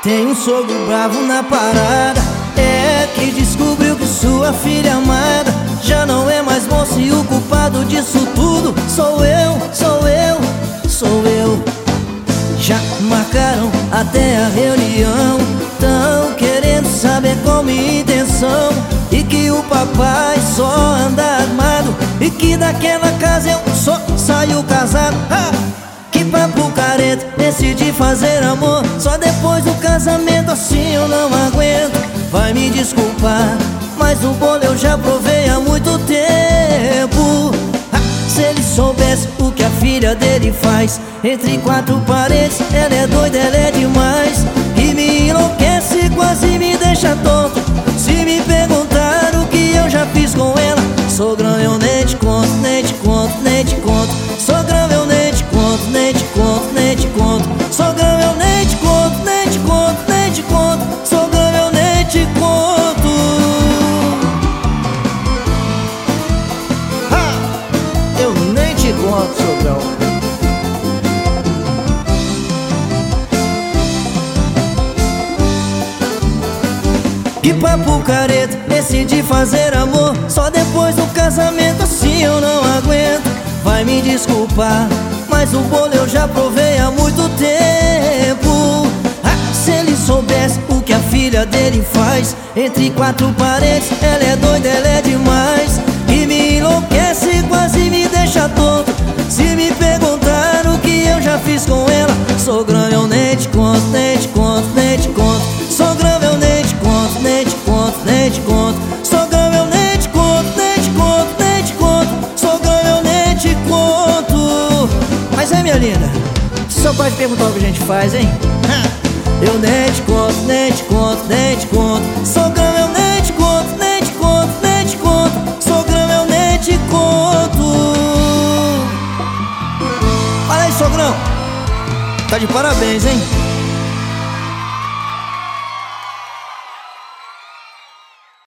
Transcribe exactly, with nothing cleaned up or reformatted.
Tem um sogro bravo na parada, é que descobriu que sua filha amada já não é mais moça e o culpado disso tudo sou eu, sou eu, sou eu. Já marcaram até a reunião, tão querendo saber qual minha intenção, e que o papai só anda armado, e que daquela casa eu só saio casado. Ah! Que papo careta, decidi fazer amor só depois do casamento, assim eu não aguento. Vai me desculpar, mas o bolo eu já provei há muito tempo. Ah, se ele soubesse o que a filha dele faz entre quatro paredes, ela é doida, ela é demais, e me enlouquece, quase me deixa tonto. Se me perguntar o que eu já fiz com ela, sogrão, eu nem te conto, nem te conto, nem te conto. Sogrão, eu nem te conto, nem te conto, nem te conto. Sogrão, eu nem te conto, nem te conto, nem te conto. Sogrão, eu nem te conto. Ha! Eu nem te conto, sogrão. Que papo careta, decidi fazer amor só depois do casamento, assim eu não aguento. Vai me desculpar, mas o bolo eu já provei há muito tempo. Ah, se ele soubesse o que a filha dele faz entre quatro paredes, ela é doida, ela é demais, e me enlouquece, quase me deixa tonto. Se me perguntar o que eu já fiz com ela, sogrão, eu nem te conto, nem te conto, nem te conto. Sogrão, eu nem te conto, nem te conto, nem te conto. Sogrão, eu nem te conto, nem te conto, nem te conto. Sogrão, eu nem te conto. Mas é, minha linda, se seu pai te perguntar o que a gente faz, hein? Eu nem te conto, nem te conto, nem te conto. Sogrão, eu nem te conto, nem te conto, nem te conto. Sogrão, eu nem te conto. Fala aí, sogrão, tá de parabéns, hein?